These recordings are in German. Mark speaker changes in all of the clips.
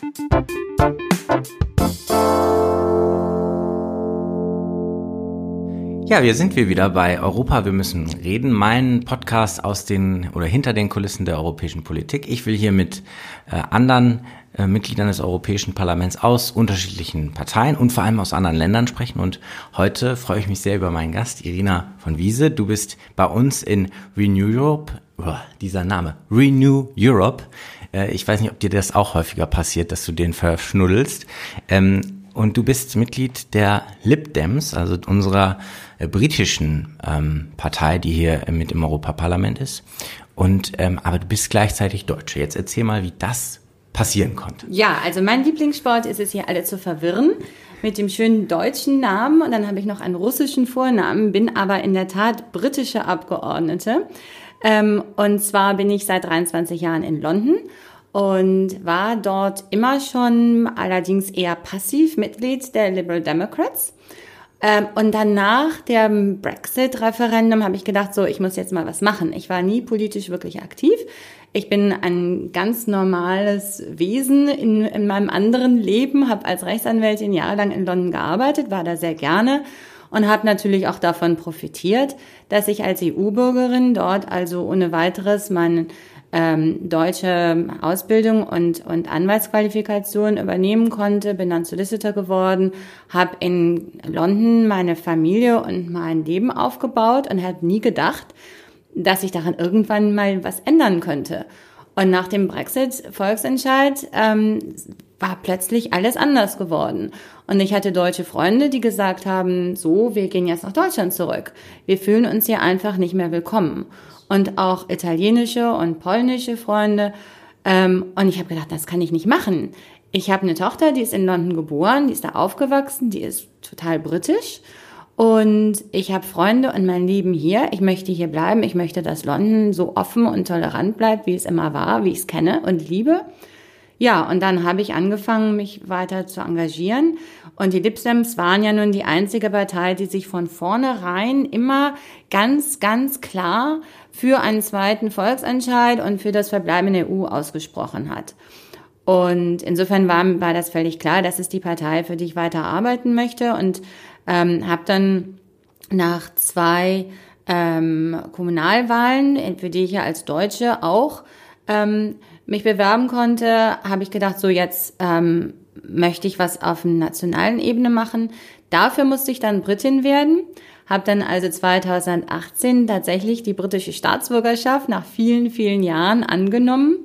Speaker 1: Ja, wir sind wieder bei Europa, wir müssen reden. Mein Podcast hinter den Kulissen der europäischen Politik. Ich will hier mit anderen Mitgliedern des Europäischen Parlaments aus unterschiedlichen Parteien und vor allem aus anderen Ländern sprechen. Und heute freue ich mich sehr über meinen Gast, Irina von Wiese. Du bist bei uns in Renew Europe. Dieser Name, Renew Europe. Ich weiß nicht, ob dir das auch häufiger passiert, dass du den verschnuddelst. Und du bist Mitglied der Lib Dems, also unserer britischen Partei, die hier mit im Europaparlament ist. Aber du bist gleichzeitig Deutsche. Jetzt erzähl mal, wie das passieren konnte.
Speaker 2: Ja, also mein Lieblingssport ist es, hier alle zu verwirren mit dem schönen deutschen Namen. Und dann habe ich noch einen russischen Vornamen, bin aber in der Tat britische Abgeordnete. Und zwar bin ich seit 23 Jahren in London und war dort immer schon, allerdings eher passiv, Mitglied der Liberal Democrats. Und dann nach dem Brexit-Referendum habe ich gedacht, so, ich muss jetzt mal was machen. Ich war nie politisch wirklich aktiv. Ich bin ein ganz normales Wesen in meinem anderen Leben, habe als Rechtsanwältin jahrelang in London gearbeitet, war da sehr gerne und habe natürlich auch davon profitiert, dass ich als EU-Bürgerin dort also ohne weiteres meine deutsche Ausbildung und Anwaltsqualifikation übernehmen konnte, bin dann Solicitor geworden, habe in London meine Familie und mein Leben aufgebaut und habe nie gedacht, dass ich daran irgendwann mal was ändern könnte. Und nach dem Brexit-Volksentscheid war plötzlich alles anders geworden. Und ich hatte deutsche Freunde, die gesagt haben, so, wir gehen jetzt nach Deutschland zurück. Wir fühlen uns hier einfach nicht mehr willkommen. Und auch italienische und polnische Freunde. Und ich habe gedacht, das kann ich nicht machen. Ich habe eine Tochter, die ist in London geboren, die ist da aufgewachsen, die ist total britisch. Und ich habe Freunde und mein Leben hier. Ich möchte hier bleiben. Ich möchte, dass London so offen und tolerant bleibt, wie es immer war, wie ich es kenne und liebe. Ja, und dann habe ich angefangen, mich weiter zu engagieren. Und die Lib Dems waren ja nun die einzige Partei, die sich von vornherein immer ganz, ganz klar für einen zweiten Volksentscheid und für das Verbleiben in der EU ausgesprochen hat. Und insofern war das völlig klar, das ist die Partei, für die ich weiter arbeiten möchte. Und habe dann nach 2 Kommunalwahlen, für die ich ja als Deutsche auch mich bewerben konnte, habe ich gedacht, so jetzt möchte ich was auf einer nationalen Ebene machen. Dafür musste ich dann Britin werden, habe dann also 2018 tatsächlich die britische Staatsbürgerschaft nach vielen, vielen Jahren angenommen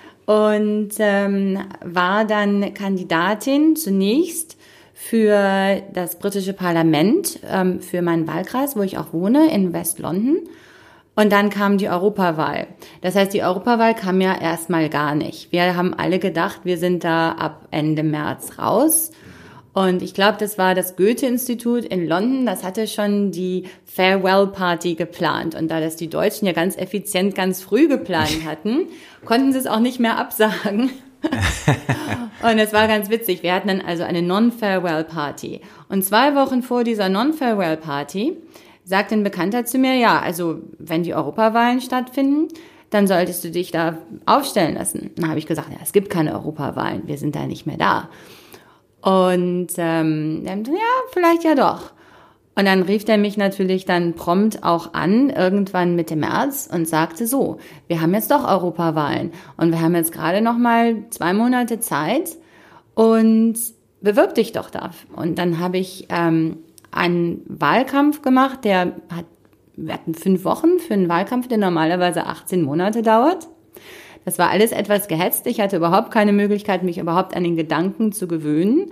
Speaker 2: und war dann Kandidatin zunächst für das britische Parlament, für meinen Wahlkreis, wo ich auch wohne, in West London. Und dann kam die Europawahl. Das heißt, die Europawahl kam ja erstmal gar nicht. Wir haben alle gedacht, wir sind da ab Ende März raus. Und ich glaube, das war das Goethe-Institut in London, das hatte schon die Farewell-Party geplant. Und da das die Deutschen ja ganz effizient ganz früh geplant hatten, konnten sie es auch nicht mehr absagen. Und es war ganz witzig. Wir hatten dann also eine Non-Farewell-Party. Und 2 Wochen vor dieser Non-Farewell-Party sagt ein Bekannter zu mir, ja, also wenn die Europawahlen stattfinden, dann solltest du dich da aufstellen lassen. Dann habe ich gesagt, ja, es gibt keine Europawahlen, wir sind da nicht mehr da. Und dann, ja, vielleicht ja doch. Und dann rief der mich natürlich dann prompt auch an, irgendwann Mitte März, und sagte so, wir haben jetzt doch Europawahlen und wir haben jetzt gerade noch mal 2 Monate Zeit und bewirb dich doch da. Und dann habe ich einen Wahlkampf gemacht, wir hatten 5 Wochen für einen Wahlkampf, der normalerweise 18 Monate dauert. Das war alles etwas gehetzt. Ich hatte überhaupt keine Möglichkeit, mich überhaupt an den Gedanken zu gewöhnen.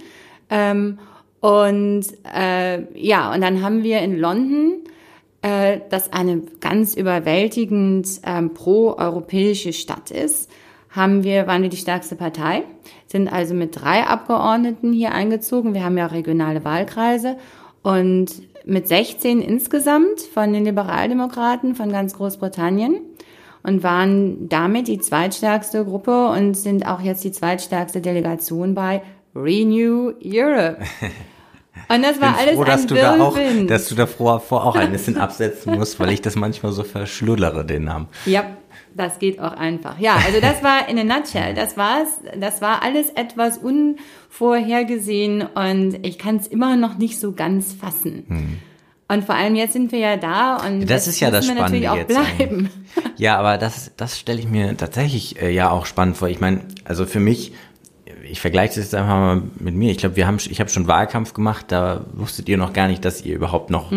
Speaker 2: Und dann haben wir in London, das eine ganz überwältigend pro-europäische Stadt ist, waren wir die stärkste Partei, sind also mit 3 Abgeordneten hier eingezogen. Wir haben ja auch regionale Wahlkreise und mit 16 insgesamt von den Liberaldemokraten von ganz Großbritannien und waren damit die zweitstärkste Gruppe und sind auch jetzt die zweitstärkste Delegation bei Renew Europe. Und das war alles ein Wirbelwind.
Speaker 1: Dass du davor auch ein bisschen absetzen musst, weil ich das manchmal so verschluddere, den Namen.
Speaker 2: Ja. Das geht auch einfach. Ja, also das war in a nutshell. Das war's. Das war alles etwas unvorhergesehen und ich kann es immer noch nicht so ganz fassen. Und vor allem jetzt sind wir ja da und
Speaker 1: das ist ja das Spannende
Speaker 2: natürlich auch
Speaker 1: jetzt
Speaker 2: bleiben.
Speaker 1: Ja, aber das stelle ich mir tatsächlich ja auch spannend vor. Ich meine, also für mich, ich vergleiche das jetzt einfach mal mit mir. Ich glaube, ich habe schon Wahlkampf gemacht, da wusstet ihr noch gar nicht, dass ihr überhaupt noch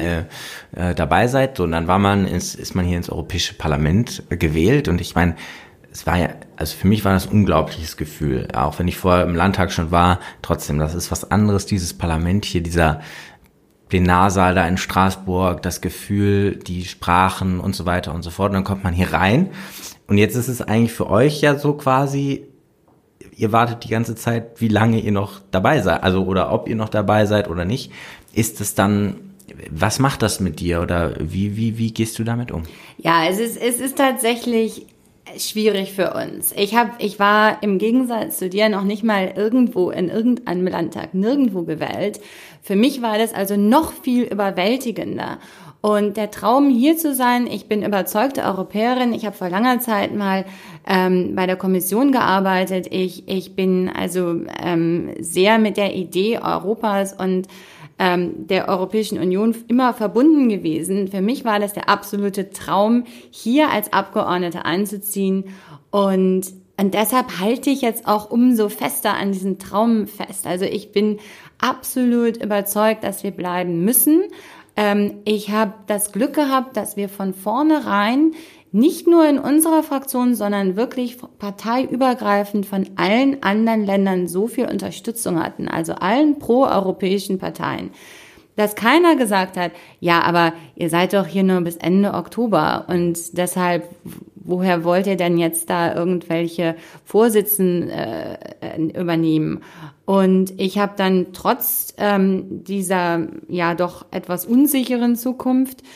Speaker 1: dabei seid. So, und dann ist man hier ins Europäische Parlament gewählt und ich meine, es war ja, also für mich war das ein unglaubliches Gefühl. Auch wenn ich vorher im Landtag schon war, trotzdem, das ist was anderes, dieses Parlament hier, den Plenarsaal da in Straßburg, das Gefühl, die Sprachen und so weiter und so fort. Und dann kommt man hier rein. Und jetzt ist es eigentlich für euch ja so quasi, ihr wartet die ganze Zeit, wie lange ihr noch dabei seid, also oder ob ihr noch dabei seid oder nicht. Ist es dann, was macht das mit dir oder wie gehst du damit um?
Speaker 2: Ja, es ist tatsächlich schwierig für uns. Ich war im Gegensatz zu dir noch nicht mal irgendwo in irgendeinem Landtag, nirgendwo gewählt. Für mich war das also noch viel überwältigender. Und der Traum, hier zu sein, ich bin überzeugte Europäerin, ich habe vor langer Zeit mal bei der Kommission gearbeitet, ich bin also sehr mit der Idee Europas und der Europäischen Union immer verbunden gewesen. Für mich war das der absolute Traum, hier als Abgeordnete einzuziehen und deshalb halte ich jetzt auch umso fester an diesen Traum fest. Also ich bin absolut überzeugt, dass wir bleiben müssen. Ich habe das Glück gehabt, dass wir von vornherein nicht nur in unserer Fraktion, sondern wirklich parteiübergreifend von allen anderen Ländern so viel Unterstützung hatten, also allen proeuropäischen Parteien, dass keiner gesagt hat, ja, aber ihr seid doch hier nur bis Ende Oktober und deshalb, woher wollt ihr denn jetzt da irgendwelche Vorsitzen übernehmen? Und ich habe dann trotz dieser ja doch etwas unsicheren Zukunft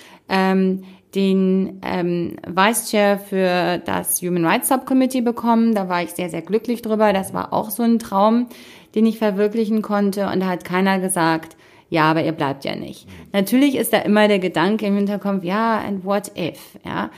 Speaker 2: den Vice Chair für das Human Rights Subcommittee bekommen. Da war ich sehr, sehr glücklich drüber. Das war auch so ein Traum, den ich verwirklichen konnte. Und da hat keiner gesagt, ja, aber ihr bleibt ja nicht. Natürlich ist da immer der Gedanke im Hinterkopf, ja, and what if? Ja,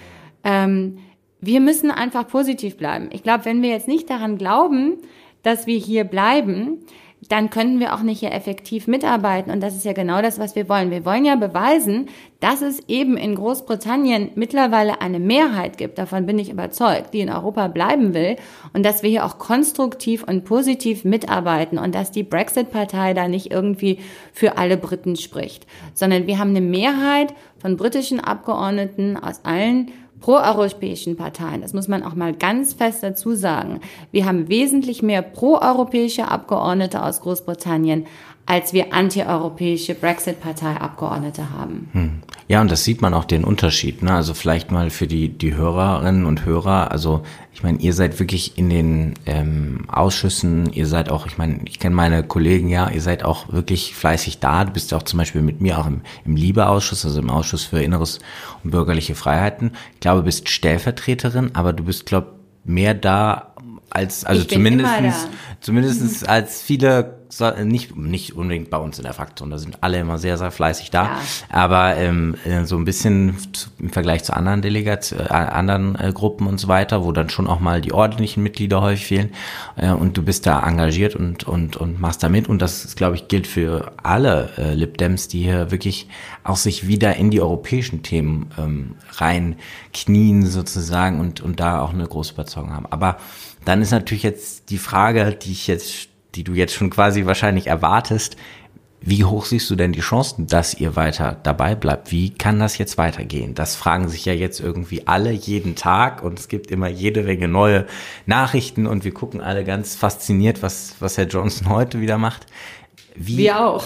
Speaker 2: wir müssen einfach positiv bleiben. Ich glaube, wenn wir jetzt nicht daran glauben, dass wir hier bleiben, dann könnten wir auch nicht hier effektiv mitarbeiten. Und das ist ja genau das, was wir wollen. Wir wollen ja beweisen, dass es eben in Großbritannien mittlerweile eine Mehrheit gibt, davon bin ich überzeugt, die in Europa bleiben will und dass wir hier auch konstruktiv und positiv mitarbeiten und dass die Brexit-Partei da nicht irgendwie für alle Briten spricht, sondern wir haben eine Mehrheit von britischen Abgeordneten aus allen proeuropäischen Parteien. Das muss man auch mal ganz fest dazu sagen. Wir haben wesentlich mehr proeuropäische Abgeordnete aus Großbritannien, als wir antieuropäische Brexit-Partei-Abgeordnete haben.
Speaker 1: Ja, und das sieht man auch den Unterschied, ne? Also vielleicht mal für die Hörerinnen und Hörer, also ich meine, ihr seid wirklich in den Ausschüssen, ihr seid auch, ich meine, ich kenne meine Kollegen, ja, ihr seid auch wirklich fleißig da. Du bist ja auch zum Beispiel mit mir auch im LIBE-Ausschuss, also im Ausschuss für Inneres und bürgerliche Freiheiten. Ich glaube, du bist Stellvertreterin, aber du bist, glaube ich, mehr da als, also zumindest als viele, nicht unbedingt bei uns in der Fraktion, da sind alle immer sehr, sehr fleißig da, ja. Aber so ein bisschen im Vergleich zu anderen anderen Gruppen und so weiter, wo dann schon auch mal die ordentlichen Mitglieder häufig fehlen, und du bist da engagiert und machst da mit, und das, glaube ich, gilt für alle Lib Dems, die hier wirklich auch sich wieder in die europäischen Themen reinknien sozusagen und da auch eine große Überzeugung haben. Aber dann ist natürlich jetzt die Frage, die du jetzt schon quasi wahrscheinlich erwartest, wie hoch siehst du denn die Chancen, dass ihr weiter dabei bleibt? Wie kann das jetzt weitergehen? Das fragen sich ja jetzt irgendwie alle jeden Tag, und es gibt immer jede Menge neue Nachrichten und wir gucken alle ganz fasziniert, was Herr Johnson heute wieder macht.
Speaker 2: Wir auch.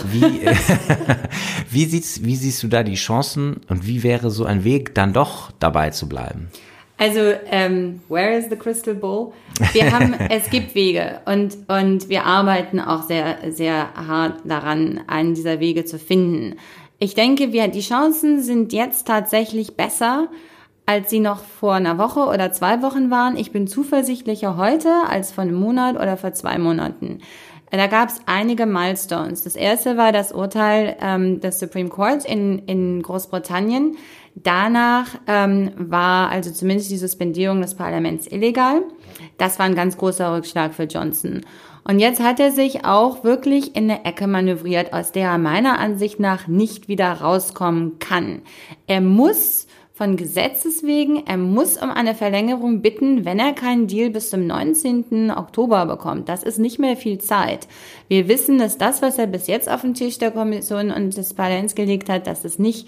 Speaker 1: Wie siehst du da die Chancen und wie wäre so ein Weg, dann doch dabei zu bleiben?
Speaker 2: Also, where is the crystal ball? Es gibt Wege und wir arbeiten auch sehr, sehr hart daran, einen dieser Wege zu finden. Ich denke, die Chancen sind jetzt tatsächlich besser, als sie noch vor einer Woche oder 2 Wochen waren. Ich bin zuversichtlicher heute als vor einem Monat oder vor 2 Monaten. Da gab es einige Milestones. Das erste war das Urteil des Supreme Court in Großbritannien. Danach war also zumindest die Suspendierung des Parlaments illegal. Das war ein ganz großer Rückschlag für Johnson. Und jetzt hat er sich auch wirklich in eine Ecke manövriert, aus der er meiner Ansicht nach nicht wieder rauskommen kann. Er muss von Gesetzes wegen, er muss um eine Verlängerung bitten, wenn er keinen Deal bis zum 19. Oktober bekommt. Das ist nicht mehr viel Zeit. Wir wissen, dass das, was er bis jetzt auf den Tisch der Kommission und des Parlaments gelegt hat, dass es nicht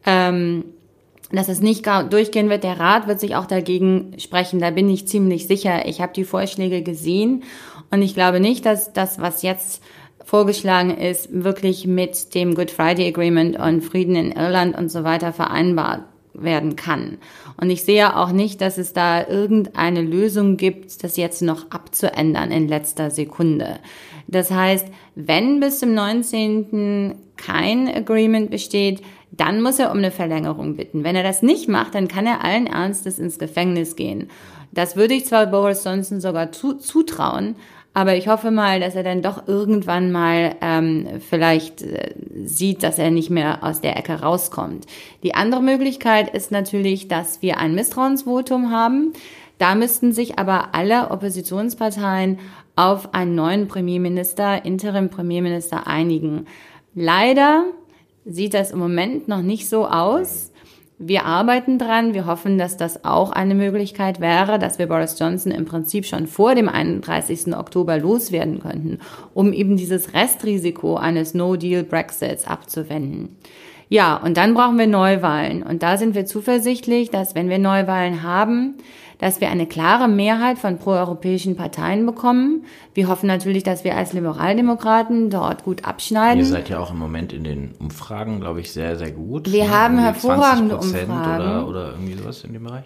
Speaker 2: durchgehen wird. Der Rat wird sich auch dagegen sprechen. Da bin ich ziemlich sicher. Ich habe die Vorschläge gesehen und ich glaube nicht, dass das, was jetzt vorgeschlagen ist, wirklich mit dem Good Friday Agreement und Frieden in Irland und so weiter vereinbart werden kann. Und ich sehe auch nicht, dass es da irgendeine Lösung gibt, das jetzt noch abzuändern in letzter Sekunde. Das heißt, wenn bis zum 19. kein Agreement besteht, dann muss er um eine Verlängerung bitten. Wenn er das nicht macht, dann kann er allen Ernstes ins Gefängnis gehen. Das würde ich zwar Boris Johnson sogar zutrauen, aber ich hoffe mal, dass er dann doch irgendwann mal vielleicht sieht, dass er nicht mehr aus der Ecke rauskommt. Die andere Möglichkeit ist natürlich, dass wir ein Misstrauensvotum haben. Da müssten sich aber alle Oppositionsparteien auf einen neuen Interim-Premierminister einigen. Leider sieht das im Moment noch nicht so aus. Wir arbeiten dran. Wir hoffen, dass das auch eine Möglichkeit wäre, dass wir Boris Johnson im Prinzip schon vor dem 31. Oktober loswerden könnten, um eben dieses Restrisiko eines No-Deal-Brexits abzuwenden. Ja, und dann brauchen wir Neuwahlen. Und da sind wir zuversichtlich, dass wenn wir Neuwahlen haben, dass wir eine klare Mehrheit von proeuropäischen Parteien bekommen. Wir hoffen natürlich, dass wir als Liberaldemokraten dort gut abschneiden.
Speaker 1: Ihr seid ja auch im Moment in den Umfragen, glaube ich, sehr, sehr gut.
Speaker 2: Wir haben hervorragende Umfragen.
Speaker 1: Oder irgendwie sowas in dem Bereich?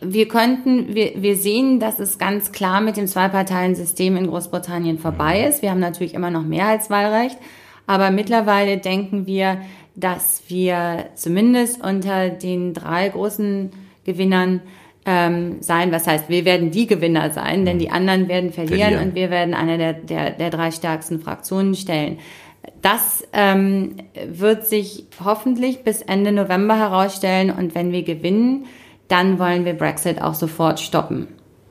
Speaker 2: Wir sehen, dass es ganz klar mit dem Zwei-Parteien-System in Großbritannien vorbei ist. Wir haben natürlich immer noch Mehrheitswahlrecht. Aber mittlerweile denken wir, dass wir zumindest unter den 3 großen Gewinnern sein. Was heißt, wir werden die Gewinner sein, denn die anderen werden verlieren und wir werden eine der 3 stärksten Fraktionen stellen. Das wird sich hoffentlich bis Ende November herausstellen und wenn wir gewinnen, dann wollen wir Brexit auch sofort stoppen.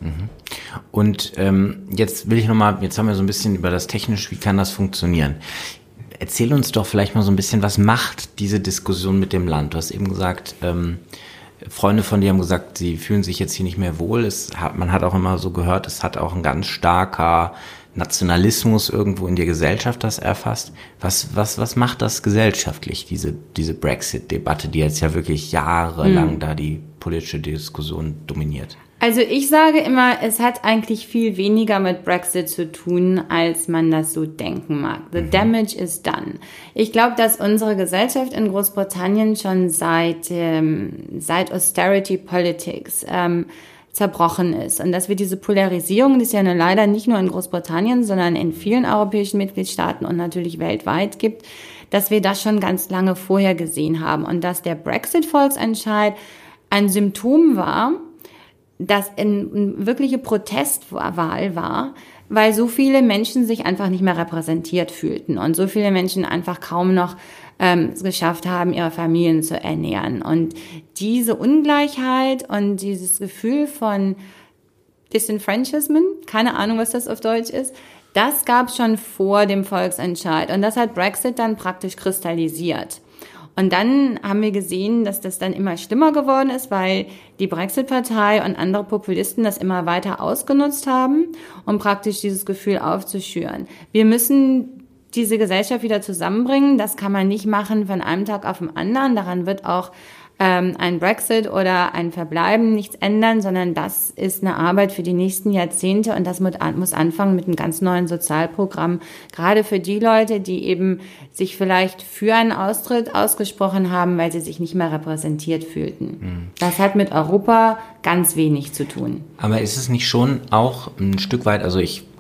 Speaker 1: Und jetzt haben wir so ein bisschen über das Technische, wie kann das funktionieren? Erzähl uns doch vielleicht mal so ein bisschen, was macht diese Diskussion mit dem Land? Du hast eben gesagt, Freunde von dir haben gesagt, sie fühlen sich jetzt hier nicht mehr wohl. Man hat auch immer so gehört, es hat auch ein ganz starker Nationalismus irgendwo in der Gesellschaft das erfasst. Was macht das gesellschaftlich, diese Brexit-Debatte, die jetzt ja wirklich jahrelang da die politische Diskussion dominiert?
Speaker 2: Also ich sage immer, es hat eigentlich viel weniger mit Brexit zu tun, als man das so denken mag. The damage is done. Ich glaube, dass unsere Gesellschaft in Großbritannien schon seit Austerity Politics zerbrochen ist und dass wir diese Polarisierung, die es ja leider nicht nur in Großbritannien, sondern in vielen europäischen Mitgliedstaaten und natürlich weltweit gibt, dass wir das schon ganz lange vorher gesehen haben und dass der Brexit-Volksentscheid ein Symptom war, das eine wirkliche Protestwahl war, weil so viele Menschen sich einfach nicht mehr repräsentiert fühlten und so viele Menschen einfach kaum noch es geschafft haben, ihre Familien zu ernähren. Und diese Ungleichheit und dieses Gefühl von Disenfranchisement, keine Ahnung, was das auf Deutsch ist, das gab es schon vor dem Volksentscheid. Und das hat Brexit dann praktisch kristallisiert. Und dann haben wir gesehen, dass das dann immer schlimmer geworden ist, weil die Brexit-Partei und andere Populisten das immer weiter ausgenutzt haben, um praktisch dieses Gefühl aufzuschüren. Wir müssen diese Gesellschaft wieder zusammenbringen. Das kann man nicht machen von einem Tag auf den anderen. Daran wird auch ein Brexit oder ein Verbleiben nichts ändern, sondern das ist eine Arbeit für die nächsten Jahrzehnte und das muss anfangen mit einem ganz neuen Sozialprogramm, gerade für die Leute, die eben sich vielleicht für einen Austritt ausgesprochen haben, weil sie sich nicht mehr repräsentiert fühlten. Das hat mit Europa ganz wenig zu tun.
Speaker 1: Aber ist es nicht schon auch ein Stück weit, also ich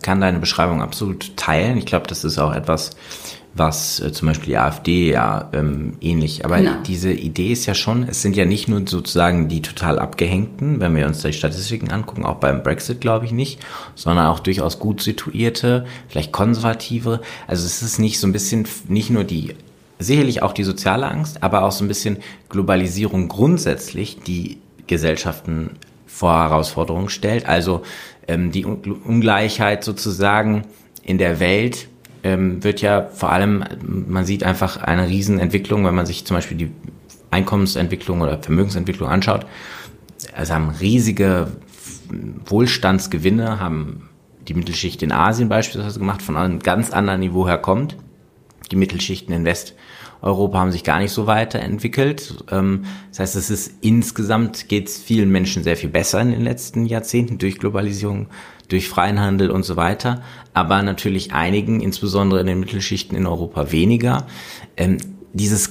Speaker 1: kann deine Beschreibung absolut teilen. Ich glaube, das ist auch etwas, was zum Beispiel die AfD ja ähnlich, aber diese Idee ist ja schon, es sind ja nicht nur sozusagen die total Abgehängten, wenn wir uns die Statistiken angucken, auch beim Brexit glaube ich nicht, sondern auch durchaus gut situierte, vielleicht konservative, also es ist nicht so ein bisschen, nicht nur die, sicherlich auch die soziale Angst, aber auch so ein bisschen Globalisierung grundsätzlich, die Gesellschaften vor Herausforderungen stellt, also die Ungleichheit sozusagen in der Welt wird ja vor allem, man sieht einfach eine Riesenentwicklung, wenn man sich zum Beispiel die Einkommensentwicklung oder Vermögensentwicklung anschaut. Also haben riesige Wohlstandsgewinne, haben die Mittelschicht in Asien beispielsweise gemacht, von einem ganz anderen Niveau her kommt. Die Mittelschichten in Westeuropa haben sich gar nicht so weiterentwickelt. Das heißt, es ist insgesamt geht es vielen Menschen sehr viel besser in den letzten Jahrzehnten durch Globalisierung, durch freien Handel und so weiter, aber natürlich einigen, insbesondere in den Mittelschichten in Europa, weniger. Es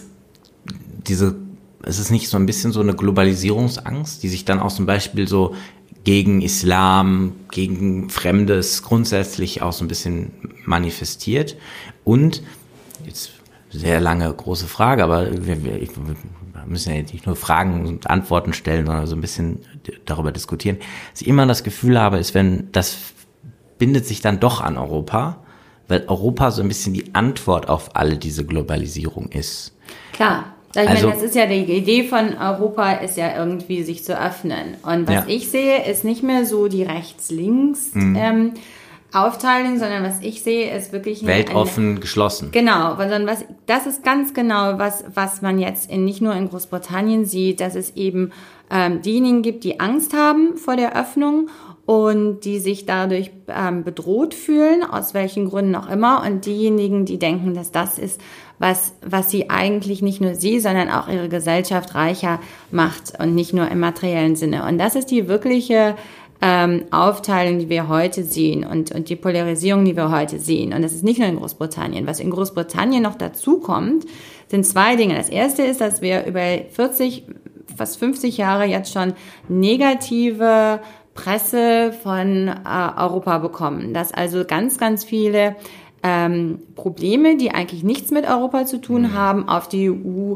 Speaker 1: ist nicht so ein bisschen so eine Globalisierungsangst, die sich dann auch zum Beispiel so gegen Islam, gegen Fremdes grundsätzlich auch so ein bisschen manifestiert. Und jetzt sehr lange große Frage, aber wir müssen ja nicht nur Fragen und Antworten stellen, sondern so ein bisschen darüber diskutieren. Was ich immer das Gefühl habe, ist, wenn das bindet sich dann doch an Europa, weil Europa so ein bisschen die Antwort auf alle diese Globalisierung ist.
Speaker 2: Klar. Ich meine, das ist ja die Idee von Europa, ist ja irgendwie sich zu öffnen. Und was ich sehe, ist nicht mehr so die Rechts-Links Aufteilung, sondern was ich sehe, ist wirklich
Speaker 1: weltoffen, geschlossen.
Speaker 2: Genau, sondern das ist ganz genau, was man jetzt nicht nur in Großbritannien sieht, dass es eben diejenigen gibt, die Angst haben vor der Öffnung und die sich dadurch bedroht fühlen, aus welchen Gründen auch immer, und diejenigen, die denken, dass das ist, was sie eigentlich nicht nur sie, sondern auch ihre Gesellschaft reicher macht und nicht nur im materiellen Sinne. Und das ist die wirkliche Aufteilung, die wir heute sehen und die Polarisierung, die wir heute sehen. Und das ist nicht nur in Großbritannien. Was in Großbritannien noch dazu kommt, sind zwei Dinge. Das erste ist, dass wir über 40, fast 50 Jahre jetzt schon negative Presse von Europa bekommen. Dass also ganz, ganz viele Probleme, die eigentlich nichts mit Europa zu tun haben, auf die EU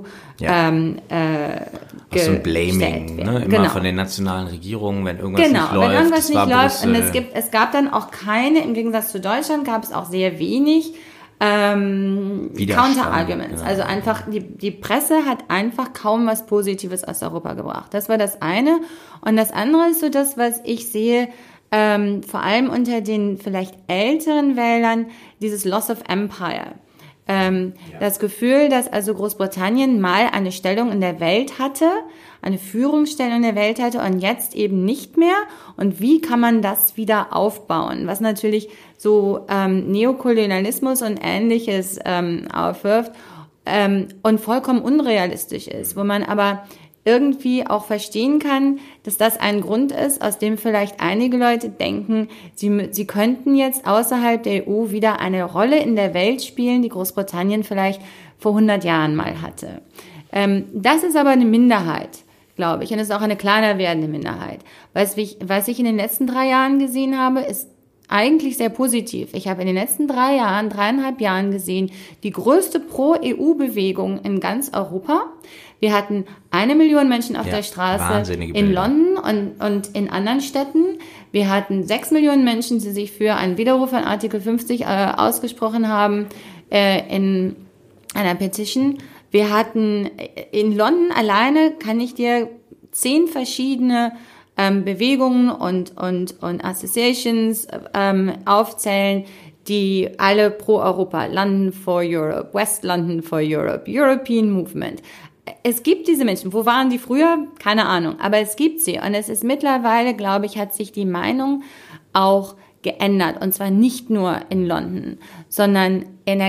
Speaker 1: so ein Blaming, ne? Immer von den nationalen Regierungen, wenn irgendwas nicht läuft.
Speaker 2: Wenn irgendwas nicht läuft. Und es gab dann auch keine, im Gegensatz zu Deutschland, gab es auch sehr wenig Counter-Arguments. Also einfach, die Presse hat einfach kaum was Positives aus Europa gebracht. Das war das eine. Und das andere ist so das, was ich sehe, vor allem unter den vielleicht älteren Wählern, dieses Loss of Empire. Das Gefühl, dass also Großbritannien mal eine Stellung in der Welt hatte, eine Führungsstellung in der Welt hatte und jetzt eben nicht mehr. Und wie kann man das wieder aufbauen? Was natürlich so Neokolonialismus und Ähnliches aufwirft und vollkommen unrealistisch ist, wo man aber irgendwie auch verstehen kann, dass das ein Grund ist, aus dem vielleicht einige Leute denken, sie könnten jetzt außerhalb der EU wieder eine Rolle in der Welt spielen, die Großbritannien vielleicht vor 100 Jahren mal hatte. Das ist aber eine Minderheit, glaube ich, und es ist auch eine kleiner werdende Minderheit. Was ich in den letzten 3 Jahren gesehen habe, ist eigentlich sehr positiv. Ich habe in den letzten 3,5 Jahren gesehen, die größte Pro-EU-Bewegung in ganz Europa. Wir hatten 1 Million Menschen auf der Straße in London und in anderen Städten. Wir hatten 6 Millionen Menschen, die sich für einen Widerruf von Artikel 50 ausgesprochen haben in einer Petition. Wir hatten in London alleine, kann ich dir 10 verschiedene Bewegungen und Associations aufzählen, die alle pro Europa, London for Europe, West London for Europe, European Movement. Es gibt diese Menschen. Wo waren die früher? Keine Ahnung. Aber es gibt sie. Und es ist mittlerweile, glaube ich, hat sich die Meinung auch geändert. Und zwar nicht nur in London, sondern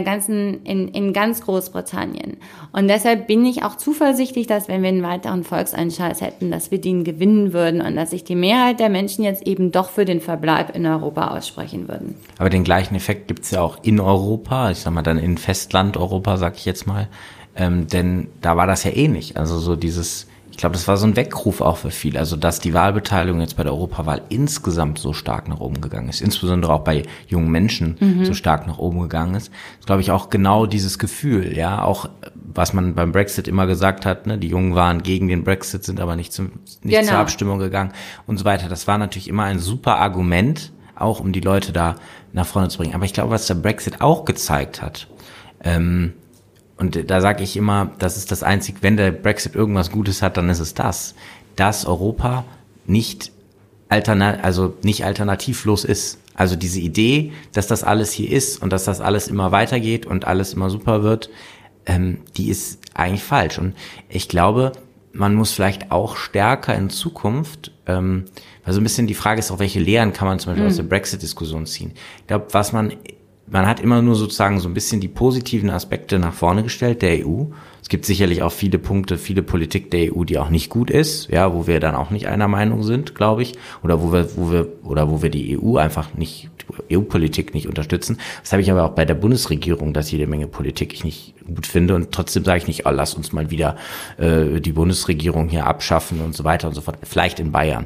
Speaker 2: in ganz Großbritannien. Und deshalb bin ich auch zuversichtlich, dass wenn wir einen weiteren Volksentscheid hätten, dass wir den gewinnen würden und dass sich die Mehrheit der Menschen jetzt eben doch für den Verbleib in Europa aussprechen würden.
Speaker 1: Aber den gleichen Effekt gibt's ja auch in Europa. Ich sag mal dann in Festland Europa, sag ich jetzt mal. Denn da war das ja ähnlich. Also so dieses, ich glaube, das war so ein Weckruf auch für viele. Also, dass die Wahlbeteiligung jetzt bei der Europawahl insgesamt so stark nach oben gegangen ist, insbesondere auch bei jungen Menschen so stark nach oben gegangen ist glaube ich auch genau dieses Gefühl, ja, auch was man beim Brexit immer gesagt hat, ne, die Jungen waren gegen den Brexit, sind aber nicht zur Abstimmung gegangen und so weiter. Das war natürlich immer ein super Argument, auch um die Leute da nach vorne zu bringen. Aber ich glaube, was der Brexit auch gezeigt hat, und da sage ich immer, das ist das Einzige, wenn der Brexit irgendwas Gutes hat, dann ist es das, dass Europa nicht alternativlos ist. Also diese Idee, dass das alles hier ist und dass das alles immer weitergeht und alles immer super wird, die ist eigentlich falsch. Und ich glaube, man muss vielleicht auch stärker in Zukunft, weil so ein bisschen die Frage ist auch, welche Lehren kann man zum Beispiel aus der Brexit-Diskussion ziehen. Ich glaube, man hat immer nur sozusagen so ein bisschen die positiven Aspekte nach vorne gestellt der EU. Es gibt sicherlich auch viele Punkte, viele Politik der EU, die auch nicht gut ist, ja, wo wir dann auch nicht einer Meinung sind, glaube ich, oder wo wir die EU einfach nicht, die EU-Politik nicht unterstützen. Das habe ich aber auch bei der Bundesregierung, dass jede Menge Politik ich nicht gut finde und trotzdem sage ich nicht, oh, lass uns mal wieder die Bundesregierung hier abschaffen und so weiter und so fort. Vielleicht in Bayern,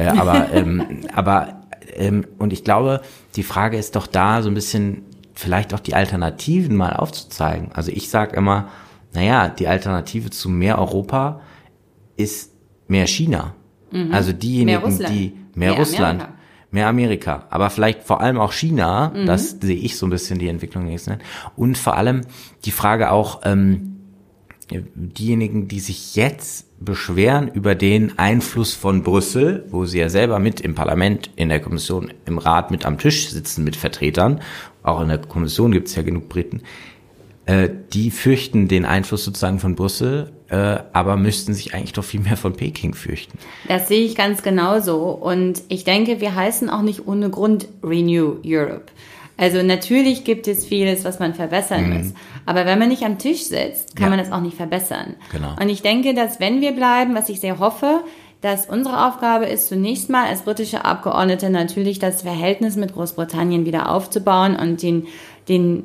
Speaker 1: und ich glaube, die Frage ist doch da so ein bisschen vielleicht auch die Alternativen mal aufzuzeigen. Also ich sage immer, naja, die Alternative zu mehr Europa ist mehr China. Also diejenigen, die mehr Russland,
Speaker 2: Amerika.
Speaker 1: mehr Amerika, aber vielleicht vor allem auch China, das sehe ich so ein bisschen die Entwicklung nächsten. Und vor allem die Frage auch, diejenigen, die sich jetzt beschweren über den Einfluss von Brüssel, wo sie ja selber mit im Parlament, in der Kommission, im Rat mit am Tisch sitzen mit Vertretern, auch in der Kommission gibt es ja genug Briten, die fürchten den Einfluss sozusagen von Brüssel, aber müssten sich eigentlich doch viel mehr von Peking fürchten.
Speaker 2: Das sehe ich ganz genauso und ich denke, wir heißen auch nicht ohne Grund Renew Europe. Also natürlich gibt es vieles, was man verbessern muss. Aber wenn man nicht am Tisch sitzt, kann man das auch nicht verbessern.
Speaker 1: Genau.
Speaker 2: Und ich denke, dass wenn wir bleiben, was ich sehr hoffe, dass unsere Aufgabe ist, zunächst mal als britische Abgeordnete natürlich das Verhältnis mit Großbritannien wieder aufzubauen und den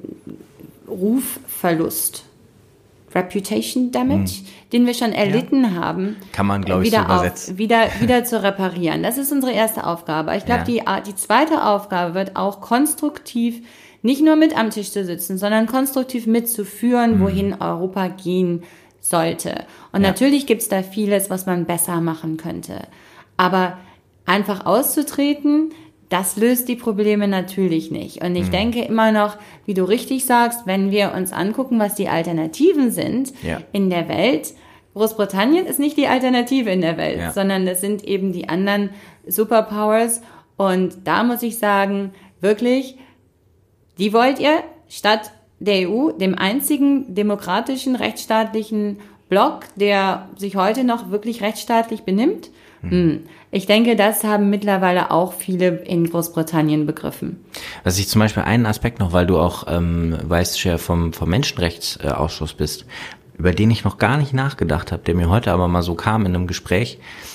Speaker 2: Rufverlust, Reputation Damage, den wir schon erlitten haben,
Speaker 1: kann man, glaube ich, so übersetzen.
Speaker 2: Wieder zu reparieren. Das ist unsere erste Aufgabe. Ich glaube, die zweite Aufgabe wird auch konstruktiv, nicht nur mit am Tisch zu sitzen, sondern konstruktiv mitzuführen, wohin Europa gehen sollte. Und natürlich gibt es da vieles, was man besser machen könnte. Aber einfach auszutreten, das löst die Probleme natürlich nicht. Und ich denke immer noch, wie du richtig sagst, wenn wir uns angucken, was die Alternativen sind in der Welt, Großbritannien ist nicht die Alternative in der Welt, sondern das sind eben die anderen Superpowers. Und da muss ich sagen, wirklich, die wollt ihr statt der EU, dem einzigen demokratischen, rechtsstaatlichen Block, der sich heute noch wirklich rechtsstaatlich benimmt? Ich denke, das haben mittlerweile auch viele in Großbritannien begriffen.
Speaker 1: Was ich zum Beispiel einen Aspekt noch, weil du auch Vice Chair vom Menschenrechtsausschuss bist, über den ich noch gar nicht nachgedacht habe, der mir heute aber mal so kam in einem Gespräch,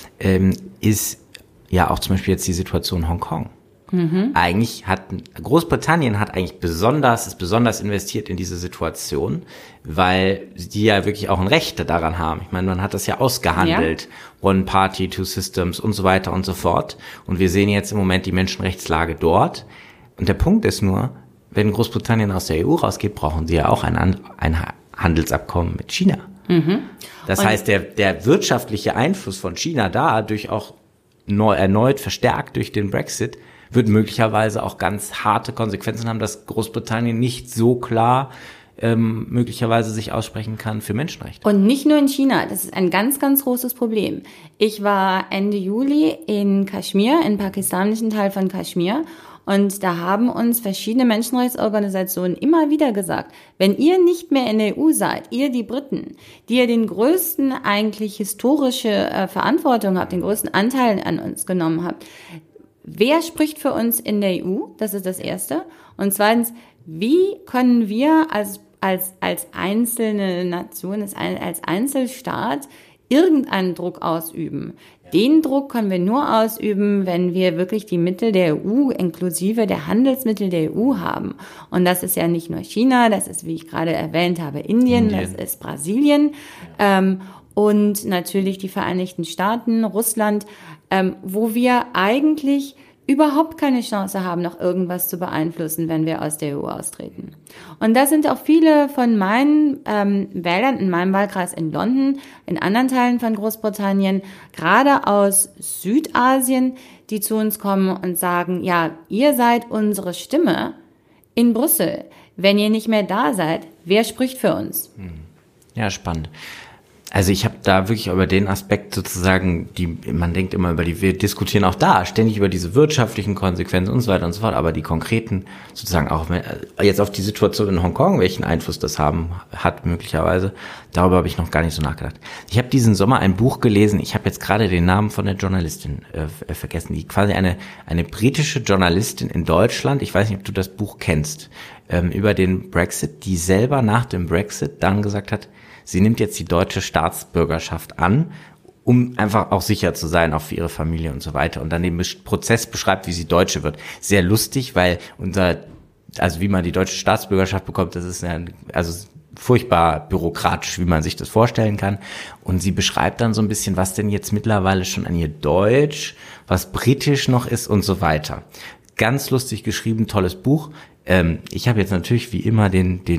Speaker 1: ist ja auch zum Beispiel jetzt die Situation in Hongkong. Eigentlich Großbritannien ist besonders investiert in diese Situation, weil die ja wirklich auch ein Recht daran haben. Ich meine, man hat das ja ausgehandelt. One Party, Two Systems und so weiter und so fort. Und wir sehen jetzt im Moment die Menschenrechtslage dort. Und der Punkt ist nur, wenn Großbritannien aus der EU rausgeht, brauchen sie ja auch ein Handelsabkommen mit China. Das heißt, der wirtschaftliche Einfluss von China dadurch auch erneut verstärkt durch den Brexit wird möglicherweise auch ganz harte Konsequenzen haben, dass Großbritannien nicht so klar möglicherweise sich aussprechen kann für Menschenrechte.
Speaker 2: Und nicht nur in China, das ist ein ganz, ganz großes Problem. Ich war Ende Juli in Kaschmir, im pakistanischen Teil von Kaschmir, und da haben uns verschiedene Menschenrechtsorganisationen immer wieder gesagt, wenn ihr nicht mehr in der EU seid, ihr die Briten, die ihr den größten eigentlich historische Verantwortung habt, den größten Anteil an uns genommen habt, wer spricht für uns in der EU? Das ist das Erste. Und zweitens, wie können wir als einzelne Nation, als Einzelstaat irgendeinen Druck ausüben? Den Druck können wir nur ausüben, wenn wir wirklich die Mittel der EU inklusive der Handelsmittel der EU haben. Und das ist ja nicht nur China, das ist, wie ich gerade erwähnt habe, Indien. Das ist Brasilien. und natürlich die Vereinigten Staaten, Russland, wo wir eigentlich überhaupt keine Chance haben, noch irgendwas zu beeinflussen, wenn wir aus der EU austreten. Und das sind auch viele von meinen Wählern in meinem Wahlkreis in London, in anderen Teilen von Großbritannien, gerade aus Südasien, die zu uns kommen und sagen, ja, ihr seid unsere Stimme in Brüssel. Wenn ihr nicht mehr da seid, wer spricht für uns?
Speaker 1: Ja, spannend. Also ich habe da wirklich über den Aspekt sozusagen, man denkt immer wir diskutieren auch da ständig über diese wirtschaftlichen Konsequenzen und so weiter und so fort, aber die konkreten sozusagen auch jetzt auf die Situation in Hongkong, welchen Einfluss das hat möglicherweise, darüber habe ich noch gar nicht so nachgedacht. Ich habe diesen Sommer ein Buch gelesen, ich habe jetzt gerade den Namen von der Journalistin vergessen, die quasi eine britische Journalistin in Deutschland, ich weiß nicht, ob du das Buch kennst, über den Brexit, die selber nach dem Brexit dann gesagt hat, sie nimmt jetzt die deutsche Staatsbürgerschaft an, um einfach auch sicher zu sein, auch für ihre Familie und so weiter. Und dann den Prozess beschreibt, wie sie Deutsche wird. Sehr lustig, weil wie man die deutsche Staatsbürgerschaft bekommt, das ist furchtbar bürokratisch, wie man sich das vorstellen kann. Und sie beschreibt dann so ein bisschen, was denn jetzt mittlerweile schon an ihr Deutsch, was britisch noch ist und so weiter. Ganz lustig geschrieben, tolles Buch. Ich habe jetzt natürlich wie immer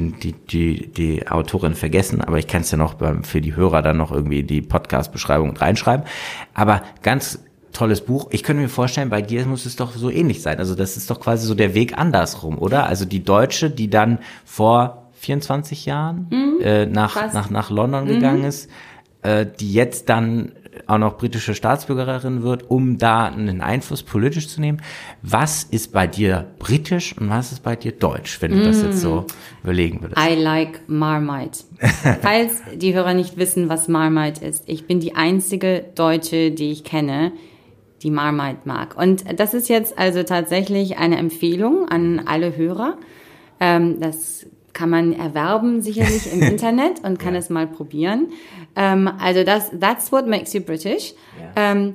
Speaker 1: die Autorin vergessen, aber ich kann es ja noch für die Hörer dann noch irgendwie die Podcast-Beschreibung reinschreiben. Aber ganz tolles Buch. Ich könnte mir vorstellen, bei dir muss es doch so ähnlich sein. Also das ist doch quasi so der Weg andersrum, oder? Also die Deutsche, die dann vor 24 Jahren nach London gegangen ist, die jetzt dann auch noch britische Staatsbürgerin wird, um da einen Einfluss politisch zu nehmen. Was ist bei dir britisch und was ist bei dir deutsch, wenn du das jetzt so überlegen würdest?
Speaker 2: I like Marmite. Falls die Hörer nicht wissen, was Marmite ist, ich bin die einzige Deutsche, die ich kenne, die Marmite mag. Und das ist jetzt also tatsächlich eine Empfehlung an alle Hörer. Das kann man erwerben sicherlich im Internet und kann es mal probieren. Also that's what makes you British.
Speaker 1: Ja.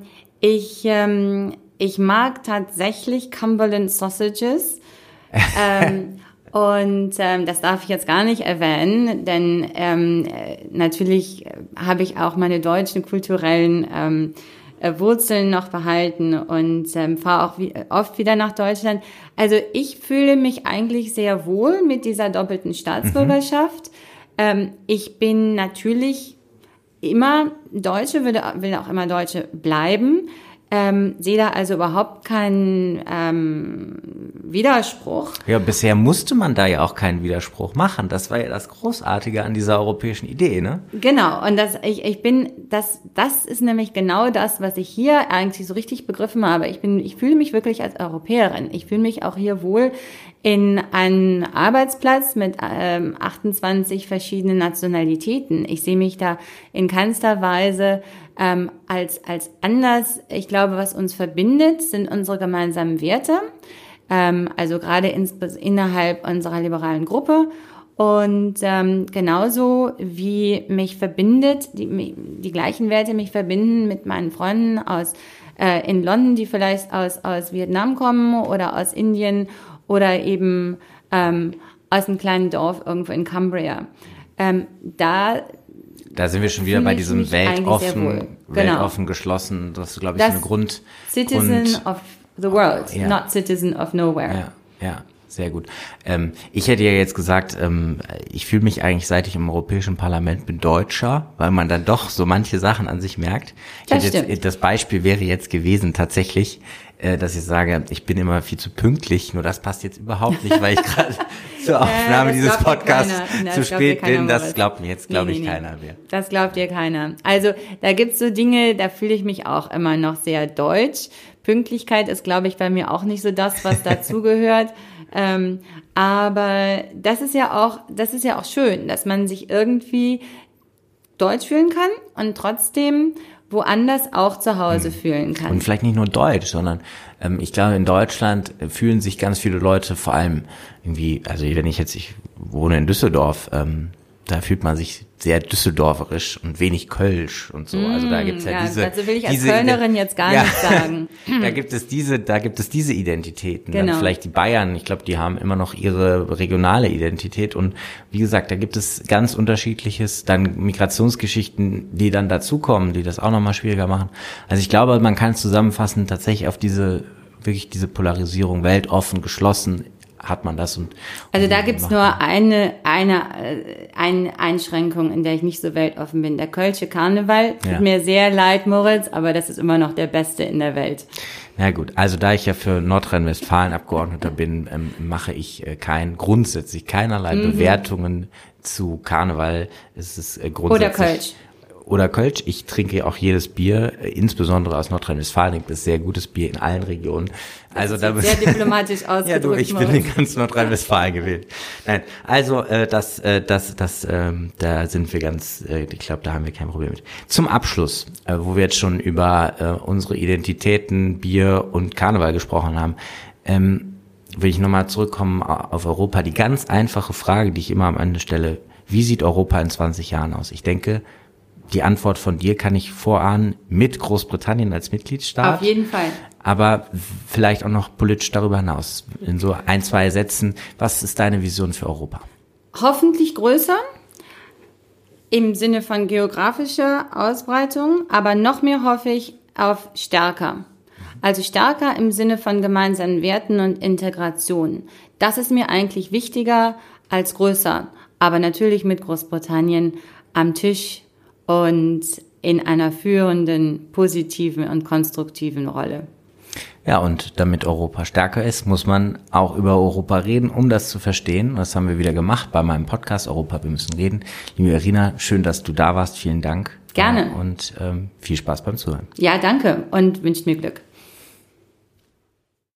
Speaker 2: Ich mag tatsächlich Cumberland Sausages. Und das darf ich jetzt gar nicht erwähnen, denn natürlich habe ich auch meine deutschen kulturellen Wurzeln noch behalten und fahre auch oft wieder nach Deutschland. Also ich fühle mich eigentlich sehr wohl mit dieser doppelten Staatsbürgerschaft. Ich bin natürlich immer Deutsche, will auch immer Deutsche bleiben. Sehe da also überhaupt keinen Widerspruch.
Speaker 1: Ja, bisher musste man da ja auch keinen Widerspruch machen. Das war ja das Großartige an dieser europäischen Idee, ne?
Speaker 2: Genau, und das ist nämlich genau das, was ich hier eigentlich so richtig begriffen habe. Ich fühle mich wirklich als Europäerin. Ich fühle mich auch hier wohl in einem Arbeitsplatz mit 28 verschiedenen Nationalitäten. Ich sehe mich da in keinster Weise als anders. Ich glaube, was uns verbindet, sind unsere gemeinsamen Werte, also gerade innerhalb unserer liberalen Gruppe. Und genauso wie mich verbindet, die gleichen Werte mich verbinden mit meinen Freunden in London, die vielleicht aus Vietnam kommen oder aus Indien oder eben aus einem kleinen Dorf irgendwo in Cumbria.
Speaker 1: Da sind wir schon wieder bei diesem weltoffen geschlossen. Das ist, glaube ich, so eine
Speaker 2: Citizen of the world, not citizen of nowhere.
Speaker 1: Ja, sehr gut. Ich hätte ja jetzt gesagt, ich fühle mich eigentlich, seit ich im Europäischen Parlament bin, Deutscher, weil man dann doch so manche Sachen an sich merkt. Das Beispiel wäre jetzt gewesen tatsächlich, dass ich sage, ich bin immer viel zu pünktlich, nur das passt jetzt überhaupt nicht, weil ich gerade zur Aufnahme dieses Podcasts zu spät bin. Das glaubt mir jetzt, glaube ich, keiner mehr.
Speaker 2: Das glaubt dir keiner. Also da gibt's so Dinge, da fühle ich mich auch immer noch sehr deutsch. Pünktlichkeit ist, glaube ich, bei mir auch nicht so das, was dazugehört. Aber das ist ja auch schön, dass man sich irgendwie deutsch fühlen kann und trotzdem woanders auch zu Hause fühlen kann.
Speaker 1: Und vielleicht nicht nur deutsch, sondern ich glaube, in Deutschland fühlen sich ganz viele Leute vor allem irgendwie, also ich wohne in Düsseldorf, da fühlt man sich sehr düsseldorferisch und wenig Kölsch und so. Also da gibt's ja diese.
Speaker 2: Also will ich als Kölnerin jetzt gar nicht sagen.
Speaker 1: Da gibt es diese Identitäten.
Speaker 2: Genau.
Speaker 1: Dann vielleicht die Bayern, ich glaube, die haben immer noch ihre regionale Identität. Und wie gesagt, da gibt es ganz unterschiedliches, dann Migrationsgeschichten, die dann dazukommen, die das auch nochmal schwieriger machen. Also ich glaube, man kann es zusammenfassen, tatsächlich auf diese Polarisierung, weltoffen, geschlossen, hat man das.
Speaker 2: Also da gibt's nur eine Einschränkung, in der ich nicht so weltoffen bin. Der Kölsche Karneval, tut mir sehr leid, Moritz, aber das ist immer noch der beste in der Welt.
Speaker 1: Na gut, also da ich ja für Nordrhein-Westfalen Abgeordneter bin, mache ich grundsätzlich keinerlei Bewertungen zu Karneval. Es ist grundsätzlich...
Speaker 2: Oder Kölsch.
Speaker 1: Oder Kölsch. Ich trinke auch jedes Bier, insbesondere aus Nordrhein-Westfalen, gibt es sehr gutes Bier in allen Regionen. Also da
Speaker 2: sehr diplomatisch ausgedrückt.
Speaker 1: Ja, du, ich bin in ganz Nordrhein-Westfalen gewählt. Nein, also da sind wir ganz, ich glaube, da haben wir kein Problem mit. Zum Abschluss, wo wir jetzt schon über unsere Identitäten, Bier und Karneval gesprochen haben, will ich nochmal zurückkommen auf Europa. Die ganz einfache Frage, die ich immer am Ende stelle: Wie sieht Europa in 20 Jahren aus? Ich denke, die Antwort von dir kann ich vorahnen, mit Großbritannien als Mitgliedsstaat.
Speaker 2: Auf jeden Fall.
Speaker 1: Aber vielleicht auch noch politisch darüber hinaus. In so 1, 2 Sätzen, was ist deine Vision für Europa?
Speaker 2: Hoffentlich größer, im Sinne von geografischer Ausbreitung, aber noch mehr hoffe ich auf stärker. Also stärker im Sinne von gemeinsamen Werten und Integration. Das ist mir eigentlich wichtiger als größer. Aber natürlich mit Großbritannien am Tisch und in einer führenden, positiven und konstruktiven Rolle.
Speaker 1: Ja, und damit Europa stärker ist, muss man auch über Europa reden, um das zu verstehen. Das haben wir wieder gemacht bei meinem Podcast Europa, wir müssen reden. Liebe Irina, schön, dass du da warst. Vielen Dank.
Speaker 2: Gerne.
Speaker 1: Und viel Spaß beim Zuhören.
Speaker 2: Ja, danke und wünscht mir Glück.